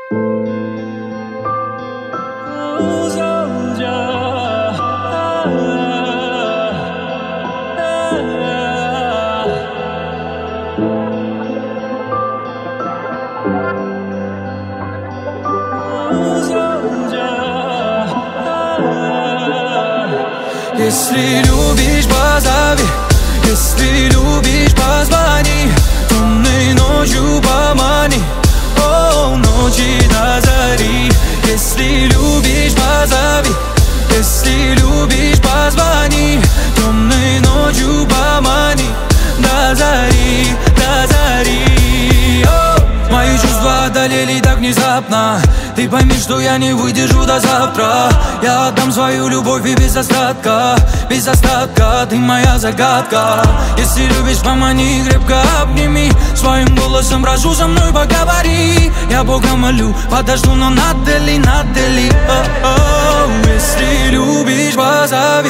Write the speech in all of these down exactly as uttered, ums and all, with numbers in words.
Если любишь, позови, если любишь, позвони, темной ночью помани, о, ночи до зари. Если любишь, позови, если любишь, позвони, темной ночью помани, до зари, до зари. О, мои чувства одолели так внезапно. Ты пойми, что я не выдержу до завтра. Я отдам свою любовь и без остатка, без остатка, ты моя загадка. Если любишь, помани, крепко обними, своим голосом прошу, со мной поговори. Я Бога молю, подожду, но надели, надели. Если любишь, позови,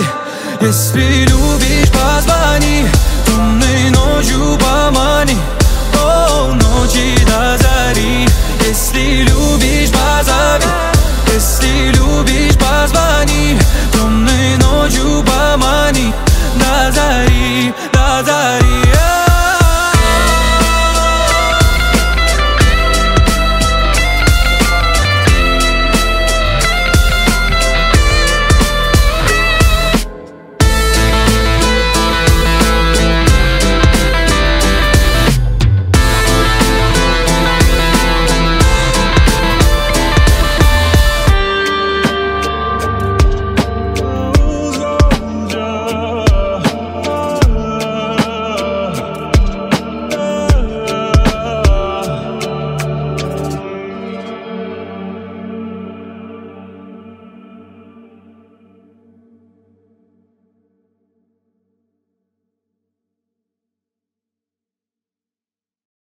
если любишь, позвони, темной ночью помани, о,